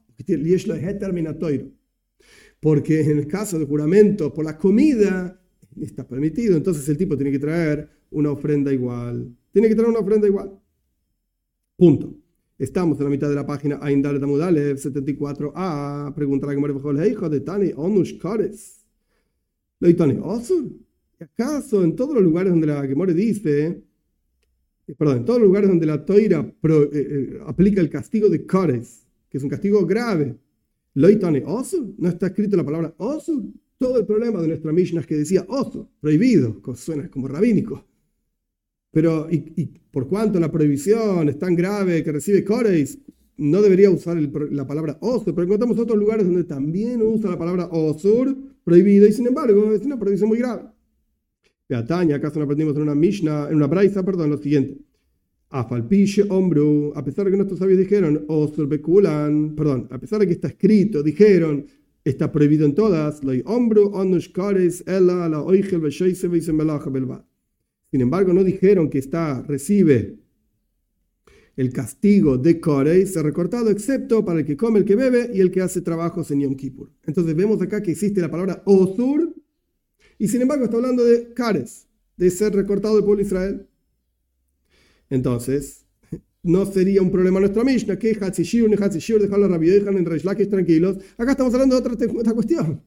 porque en el caso del juramento por la comida está permitido, entonces el tipo tiene que traer una ofrenda igual. Tiene que traer una ofrenda igual. Punto. Estamos en la mitad de la página Aindar Tamudalev setenta y cuatro a. Preguntar a Gemara hijo de Tani Onush Kares. Leitani Osur. ¿Acaso en todos los lugares donde la Gemara dice, perdón, en todos los lugares donde la Toira pro, eh, eh, aplica el castigo de Kares, que es un castigo grave, Leitani Osur? ¿No está escrito la palabra Osur? Todo el problema de nuestra Mishnah es que decía osur, prohibido, suena como rabínico. Pero, y, y por cuanto la prohibición es tan grave que recibe Koreis, no debería usar el, la palabra osur, pero encontramos otros lugares donde también usa la palabra osur, prohibido, y sin embargo es una prohibición muy grave. Beataña, acaso no aprendimos en una Mishnah, en una Braisa, perdón, lo siguiente. Afalpiche ombru, a pesar de que nuestros sabios dijeron osur bekulan, perdón, a pesar de que está escrito, dijeron, está prohibido en todas. Sin embargo, no dijeron que está, recibe el castigo de Koreis, se ha recortado, excepto para el que come, el que bebe y el que hace trabajos en Yom Kippur. Entonces vemos acá que existe la palabra osur, y sin embargo está hablando de Kares, de ser recortado del pueblo de Israel. Entonces, no sería un problema nuestra Mishnah, que Hatzi Shiur, ni Hatzi Shiur, dejarlo a Rabbi Yohanan en Reish Lakish tranquilos. Acá estamos hablando de otra, otra cuestión.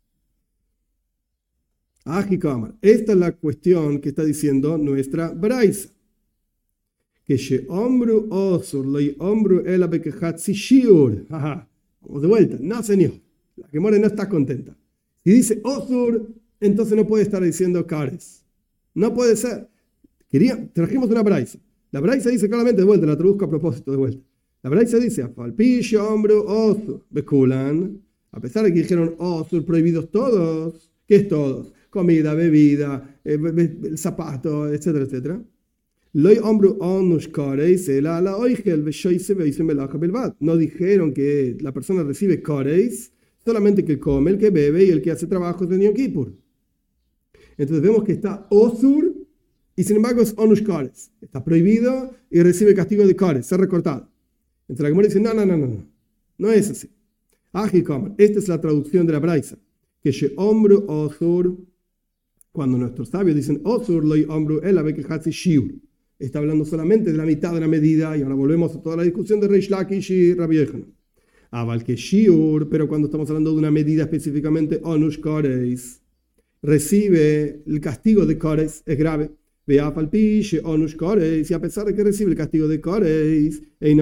Ajikamar. Esta es la cuestión que está diciendo nuestra Braisa. Que she ombru osur, lei ombru ela beke Hatzi Shiur. Vamos de vuelta. No, señor. La Gemara no está contenta. Si dice osur, entonces no puede estar diciendo Kares. No puede ser. Quería, trajimos una Braisa. La Braisa dice claramente, de vuelta, la traduzco a propósito, de vuelta. La Braisa dice, Afalpiche ombru osur, bekulan. A pesar de que dijeron osur, prohibidos todos. ¿Qué es todos? Comida, bebida, eh, be, el zapato, etcétera, etcétera. Loi ombru onush koreis, ela la oigel, beshoise, beise melaja belvad. No dijeron que la persona recibe koreis, solamente que come, el que bebe y el que hace trabajos de Yom Kippur. Entonces vemos que está osur, y sin embargo es onush kares. Está prohibido y recibe castigo de kares, ser recortado. Entonces la Gemara dice, no, no, no, no, no. No es así. Ajikamar. Esta es la traducción de la Braisa. Que she ombru osur, cuando nuestros sabios dicen osur, loi ombru ela beke hatzi shiur. Está hablando solamente de la mitad de la medida, y ahora volvemos a toda la discusión de Reish Lakish y Rabbi Yohanan. Aval que shiur, pero cuando estamos hablando de una medida específicamente onush kares, recibe el castigo de kares, es grave. Y a pesar de que recibe el castigo de Koreis,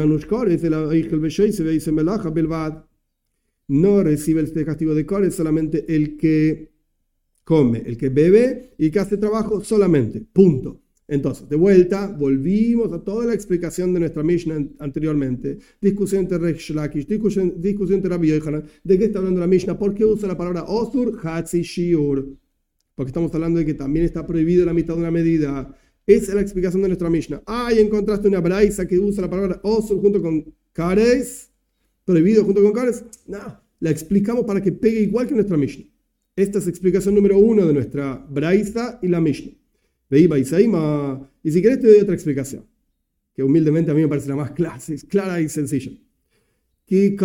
no recibe el castigo de Koreis solamente el que come, el que bebe y que hace trabajo solamente. Punto. Entonces, de vuelta, volvimos a toda la explicación de nuestra Mishnah anteriormente. Discusión entre Reish Lakish, discusión, discusión entre Rabbi Yohanan. ¿De qué está hablando la Mishnah? ¿Por qué usa la palabra osur, hatzi, shiur? Porque estamos hablando de que también está prohibido la mitad de una medida. Esa es la explicación de nuestra Mishnah. Ah, y encontraste una braisa que usa la palabra osur junto con kares, prohibido junto con kares. No, la explicamos para que pegue igual que nuestra Mishnah. Esta es explicación número uno de nuestra braisa y la Mishnah. Veí, y si querés te doy otra explicación, que humildemente a mí me parece la más clara y sencilla. ¿De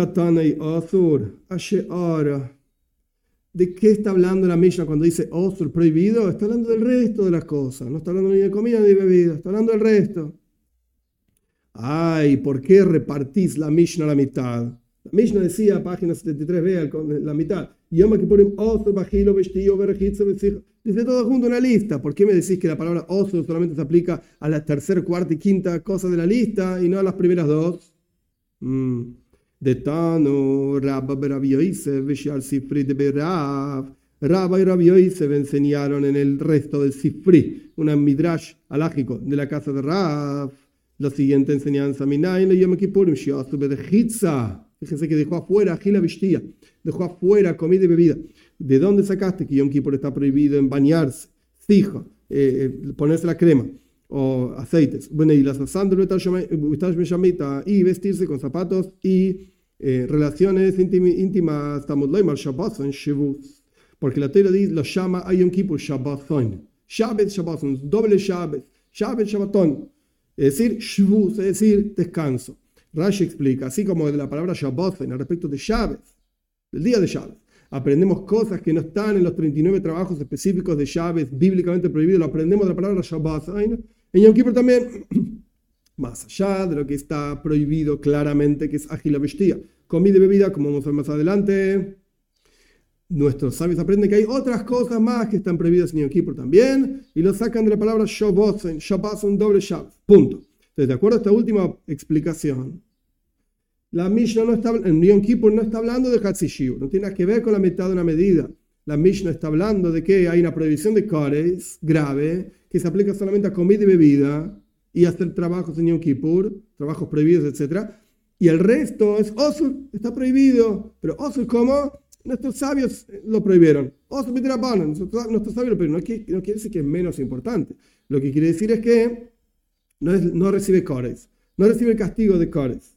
qué está hablando la Mishnah cuando dice osur, prohibido? Está hablando del resto de las cosas. No está hablando ni de comida ni de bebida. Está hablando del resto. Ay, ¿por qué repartís la Mishnah a la mitad? La Mishnah decía, página setenta y tres b, la mitad. Dice todo junto en una lista. ¿Por qué me decís que la palabra osur solamente se aplica a la tercera, cuarta y quinta cosa de la lista y no a las primeras dos? Mm. De Tano, Rabba y Rabbi Yosef, Veshal Sifri de Berav. Rabba y Rabbi Yosef enseñaron en el resto del Sifri, una midrash alágico de la casa de Rav, la siguiente enseñanza: Minayin Yom Kippurim, Shiasu Bedechitza. Fíjense que dejó afuera Gila Vestía, dejó afuera comida y bebida. ¿De dónde sacaste que Yom Kippur está prohibido en bañarse, fija, eh, ponerse la crema o aceites? Bueno, y las y vestirse con zapatos y eh, relaciones íntimas, porque la Torah lo llama a Yom Kippur Shabbaton, Shabbat, Shabbaton, doble Shabbat, Shabbat, Shabbaton, es decir, Shvus, es decir, descanso. Rashi explica, así como de la palabra Shabbaton al respecto de Shabbat, del día de Shabbat, aprendemos cosas que no están en los treinta y nueve trabajos específicos de Shabbat bíblicamente prohibidos, lo aprendemos de la palabra Shabbaton. En Yom Kippur también, más allá de lo que está prohibido claramente, que es Agila Vestía, comida y bebida, como vamos a ver más adelante, nuestros sabios aprenden que hay otras cosas más que están prohibidas en Yom Kippur también, y lo sacan de la palabra Shabbaton, Shabbaton, doble Shabbat, punto. Entonces, de acuerdo a esta última explicación, la Mishnah no está, en Yom Kippur no está hablando de Hatzi Shiur, no tiene nada que ver con la mitad de una medida. La Mishnah está hablando de que hay una prohibición de kares grave que se aplica solamente a comida y bebida y hacer trabajos en Yom Kippur, trabajos prohibidos, etcétera. Y el resto es osur, está prohibido. Pero osur, ¿cómo? Nuestros sabios lo prohibieron. Osur midrabanan, nuestros sabios lo prohibieron. No quiere, no quiere decir que es menos importante. Lo que quiere decir es que no, es, no recibe kares, no recibe el castigo de kares.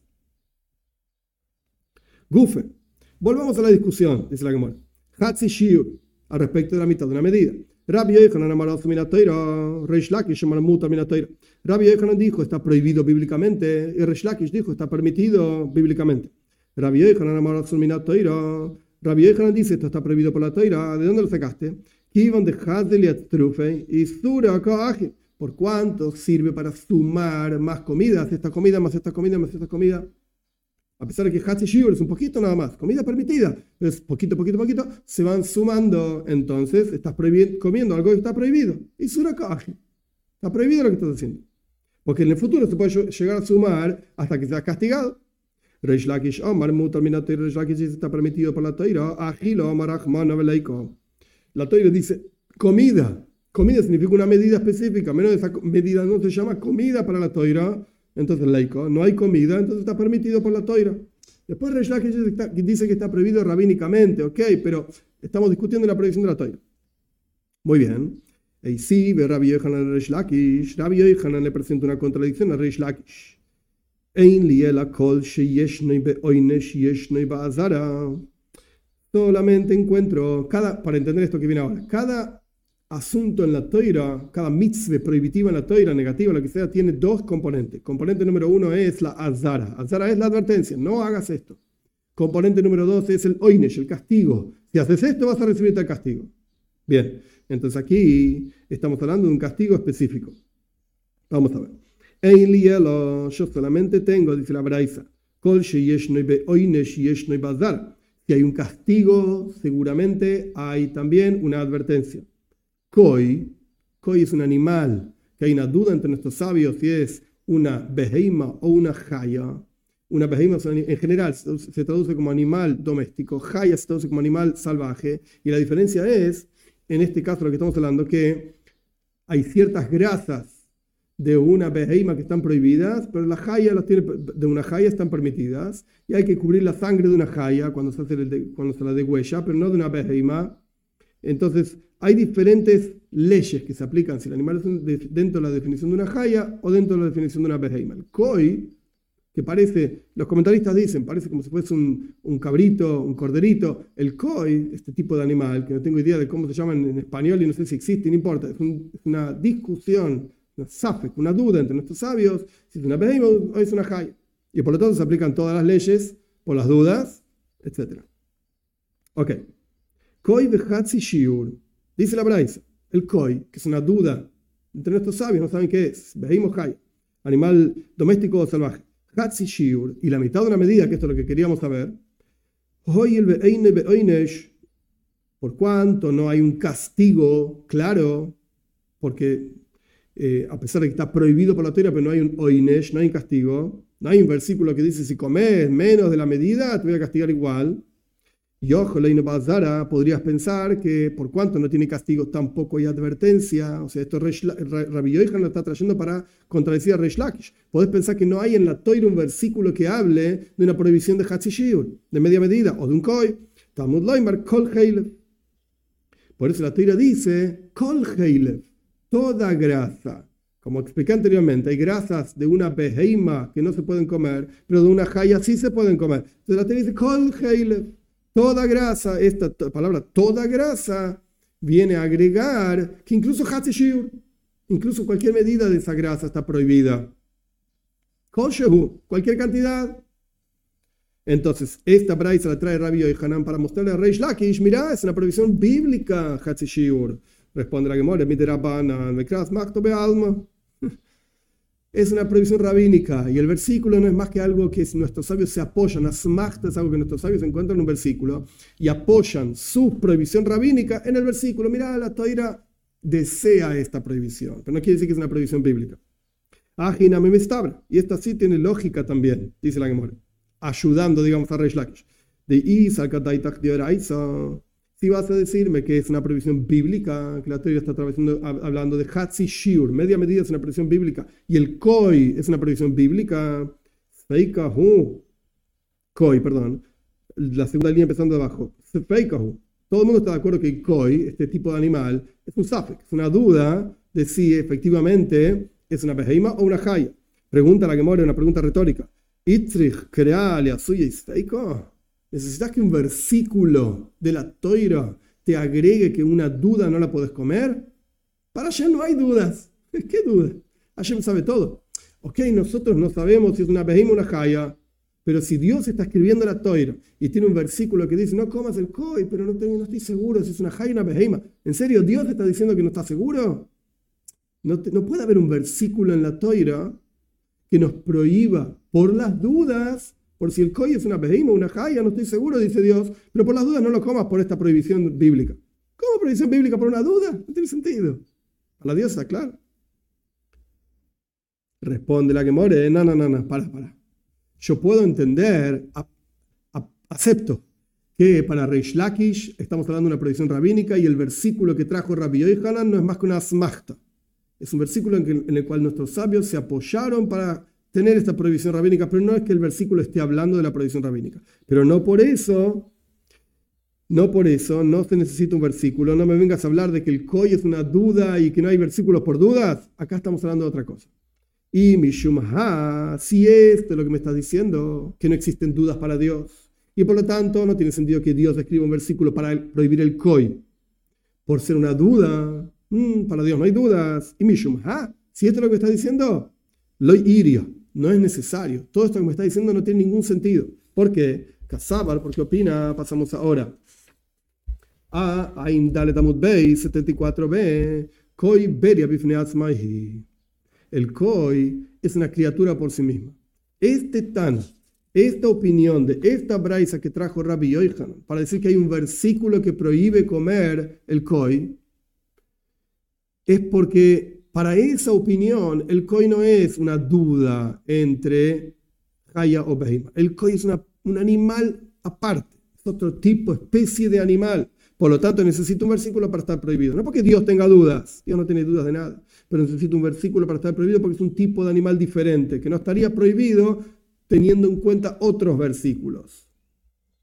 Gufe. Volvamos a la discusión, dice la Gemara. Hatzi Shiur, al respecto de la mitad de una medida. Rabbi Yochanan amarazu min ha-Torah, Reish Lakish amar mutar min ha-Torah. Rabbi Yochanan dijo está prohibido bíblicamente y Reish Lakish dijo está permitido bíblicamente. Rabbi Yochanan amarazu min ha-Torah. Rabbi Yochanan dice esto está prohibido por la Torah. ¿De dónde lo sacaste? Kivan de Hazel y Trufe y Sura Kaji. ¿Por cuánto sirve para sumar más comidas? Esta comida más esta comida más esta comida. A pesar de que Hatzi Shiur es un poquito nada más, comida permitida, es poquito, poquito, poquito, se van sumando, entonces estás comiendo algo que está prohibido. Y Sura Kaji. Está prohibido lo que estás haciendo. Porque en el futuro se puede llegar a sumar hasta que seas castigado. Reish Lakish Omar mutar min ha-Torah, Reish Lakish está permitido por la Torah, Ajilo Omar Achman Aveleiko. La Torah dice comida. Comida significa una medida específica, menos de esa medida no se llama comida para la Torah. Entonces, laico, no hay comida, entonces está permitido por la Torah. Después Reish Lakish dice que está prohibido rabínicamente, ok, pero estamos discutiendo la prohibición de la Torah. Muy bien. Y sí, ve Rabbi Yochanan a Reish Lakish. Rabbi Yochanan le presenta una contradicción a Reish Lakish. Solamente encuentro, cada, para entender esto que viene ahora, cada asunto en la Torah, cada mitzvah prohibitiva en la Torah, negativa, lo que sea, tiene dos componentes. Componente número uno es la azara. Azara es la advertencia, no hagas esto. Componente número dos es el oinesh, el castigo. Si haces esto vas a recibir tal castigo. Bien, entonces aquí estamos hablando de un castigo específico. Vamos a ver. Yo solamente tengo, dice la Braisa, si hay un castigo, seguramente hay también una advertencia. Koi, Koi es un animal, que hay una duda entre nuestros sabios si es una beheima o una jaya. Una beheima en general se traduce como animal doméstico, jaya se traduce como animal salvaje, y la diferencia es, en este caso lo que estamos hablando, que hay ciertas grasas de una beheima que están prohibidas, pero la jaya las tiene, de una jaya están permitidas, y hay que cubrir la sangre de una jaya cuando se, hace el de, cuando se la degüella, pero no de una beheima. Entonces, hay diferentes leyes que se aplican si el animal es dentro de la definición de una jaya o dentro de la definición de una beheima. El koi, que parece, los comentaristas dicen, parece como si fuese un, un cabrito, un corderito. El koi, este tipo de animal, que no tengo idea de cómo se llaman en español y no sé si existe, no importa, es, un, es una discusión, una safek, una duda entre nuestros sabios, si es una beheima o es una jaya. Y por lo tanto se aplican todas las leyes por las dudas, etcétera. Ok. Koi behatzi shiur. Dice la Braisa, el koi, que es una duda entre nuestros sabios, no saben qué es, beheima o jaya, animal doméstico o salvaje. Hatzi shiur, y la mitad de una medida, que esto es lo que queríamos saber. Hoy el be'eine be'einesh, por cuanto no hay un castigo claro, porque eh, a pesar de que está prohibido por la Torah, pero no hay un oinesh, no hay un castigo, no hay un versículo que dice si comes menos de la medida te voy a castigar igual. Y ojo, Leino Bazara, podrías pensar que por cuanto no tiene castigo tampoco hay advertencia. O sea, esto Rabbi Yochanan lo está trayendo para contradecir a Reish Lakish. Podés pensar que no hay en la Torah un versículo que hable de una prohibición de Hatzi Shiur, de media medida, o de un koi. Talmud Loimar, Kol Heilev. Por eso la Torah dice, Kol Heilev, toda grasa. Como expliqué anteriormente, hay grasas de una beheima que no se pueden comer, pero de una jaya sí se pueden comer. Entonces la Torah dice, Kol Heilev. Toda grasa, esta palabra toda grasa viene a agregar que incluso Hatzi Shiur, incluso cualquier medida de esa grasa está prohibida. Kol shehu, cualquier cantidad. Entonces, esta braisa la trae Rabbi Yochanan para mostrarle a Reish Lakish, mirá, es una prohibición bíblica, Hatzi Shiur. Responde la Gemara, Miderabanan, Mekras Makto Be'alma. Es una prohibición rabínica y el versículo no es más que algo que nuestros sabios se apoyan. Asmachta es algo que nuestros sabios encuentran en un versículo y apoyan su prohibición rabínica en el versículo. Mira, la Toira desea esta prohibición, pero no quiere decir que es una prohibición bíblica. Ajina me estabra, y esta sí tiene lógica también, dice la Gemara, ayudando, digamos, a Reish Lakish. De Isa Kataitach de Oraisa. Si vas a decirme que es una prohibición bíblica, que la Torah está hablando de Hatzi Shiur, media medida es una prohibición bíblica, y el Koi es una prohibición bíblica, Feikahu, Koi, perdón, la segunda línea empezando de abajo, Feikahu. Todo el mundo está de acuerdo que el Koi, este tipo de animal, es un safek, es una duda de si efectivamente es una beheima o una jaya. Pregunta la Gemara, una pregunta retórica. Itrich creale asuya isteiko. ¿Necesitas que un versículo de la Toira te agregue que una duda no la puedes comer? Para Hashem no hay dudas. ¿Qué duda? Hashem sabe todo. Ok, nosotros no sabemos si es una beheima o una jaya, pero si Dios está escribiendo la Toira y tiene un versículo que dice no comas el koi, pero no, tengo, no estoy seguro si es una jaya o una beheima. ¿En serio Dios está diciendo que no está seguro? No, te, no puede haber un versículo en la Toira que nos prohíba por las dudas. Por si el koi es una beheima o una jaya, no estoy seguro, dice Dios, pero por las dudas no lo comas por esta prohibición bíblica. ¿Cómo prohibición bíblica por una duda? No tiene sentido. A la diosa, claro. Responde la Gemara, no, no, no, no, para, para. Yo puedo entender, a, a, acepto, que para Reish Lakish estamos hablando de una prohibición rabínica y el versículo que trajo Rabbi Yochanan no es más que una asmachta. Es un versículo en, que, en el cual nuestros sabios se apoyaron para tener esta prohibición rabínica, pero no es que el versículo esté hablando de la prohibición rabínica. Pero no por eso, no por eso, no se necesita un versículo. No me vengas a hablar de que el koi es una duda y que no hay versículos por dudas. Acá estamos hablando de otra cosa. Y Mishum ha, si esto es lo que me estás diciendo, que no existen dudas para Dios. Y por lo tanto, no tiene sentido que Dios escriba un versículo para prohibir el koi. Por ser una duda, mmm, para Dios no hay dudas. Y Mishum ha, si esto es lo que me estás diciendo, lo iria. No es necesario. Todo esto que me está diciendo no tiene ningún sentido. ¿Por qué? Kasabar, ¿por qué opina? Pasamos ahora a Ain Dalet Amud Bey setenta y cuatro b. Koi beria bifnei atzmai. El koi es una criatura por sí misma. Este tan, esta opinión de esta braisa que trajo Rabbi Yochanan para decir que hay un versículo que prohíbe comer el koi es porque para esa opinión, el koi no es una duda entre jaya o beheima. El koi es una, un animal aparte, es otro tipo, especie de animal. Por lo tanto, necesita un versículo para estar prohibido. No porque Dios tenga dudas, Dios no tiene dudas de nada, pero necesita un versículo para estar prohibido porque es un tipo de animal diferente, que no estaría prohibido teniendo en cuenta otros versículos.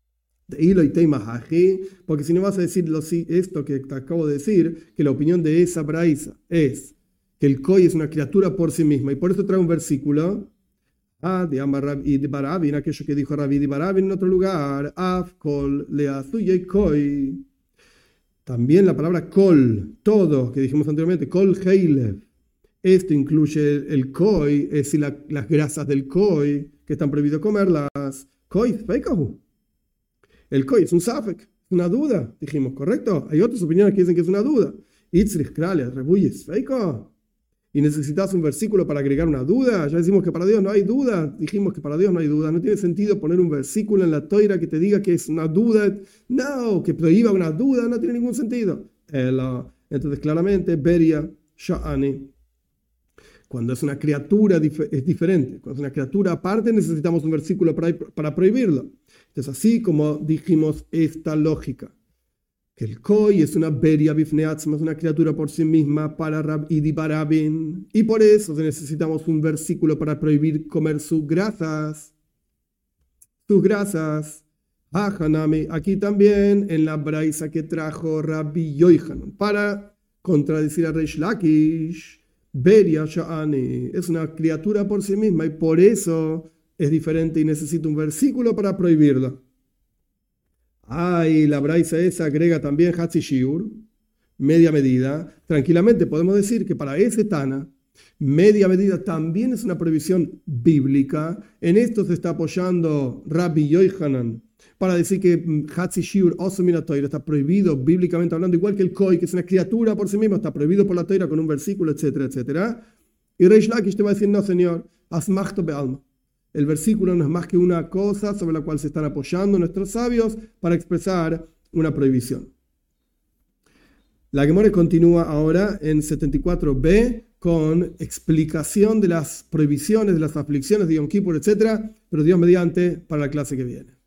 Porque si no vas a decir esto que te acabo de decir, que la opinión de esa braisa es que el Koi es una criatura por sí misma, y por eso trae un versículo, ah, de Amar Rabbi de Barabin, aquello que dijo Rabbi de Barabin en otro lugar, Af Kol Leazuye Koi. También la palabra Kol, todo, que dijimos anteriormente, Kol Heilev. Esto incluye el Koi, es decir, la, las grasas del Koi, que están prohibido comerlas. Koi, feikahu. El Koi es un safek, una duda, dijimos, ¿correcto? Hay otras opiniones que dicen que es una duda. Itzrich krale, rebuyes, feikahu. Y necesitas un versículo para agregar una duda. Ya decimos que para Dios no hay duda. Dijimos que para Dios no hay duda. No tiene sentido poner un versículo en la Toira que te diga que es una duda. No, que prohíba una duda. No tiene ningún sentido. Entonces, claramente, Beria, Sha'ani. Cuando es una criatura es diferente. Cuando es una criatura aparte, necesitamos un versículo para, para prohibirlo. Entonces, así como dijimos esta lógica, que el Koi es una Beria Bifneatzma, es una criatura por sí misma para Rabbi di Barabin, y por eso necesitamos un versículo para prohibir comer sus grasas. Sus grasas. Hanami, aquí también en la braisa que trajo Rabbi Yochanan para contradecir a Reish Lakish, Beria Sha'ani es una criatura por sí misma y por eso es diferente y necesita un versículo para prohibirla. Ay, la braisa esa agrega también Hatzi Shiur, media medida. Tranquilamente podemos decir que para ese Tana, media medida también es una prohibición bíblica. En esto se está apoyando Rabbi Yochanan para decir que Hatzi Shiur Osomina Toira está prohibido bíblicamente hablando, igual que el Koi, que es una criatura por sí misma, está prohibido por la Toira con un versículo, etcétera, etcétera. Y Reish Lakish te va a decir, no señor, asmachto be'alma. El versículo no es más que una cosa sobre la cual se están apoyando nuestros sabios para expresar una prohibición. La Gemara continúa ahora en setenta y cuatro b con explicación de las prohibiciones, de las aflicciones de Yom Kippur, etcétera, pero Dios mediante para la clase que viene.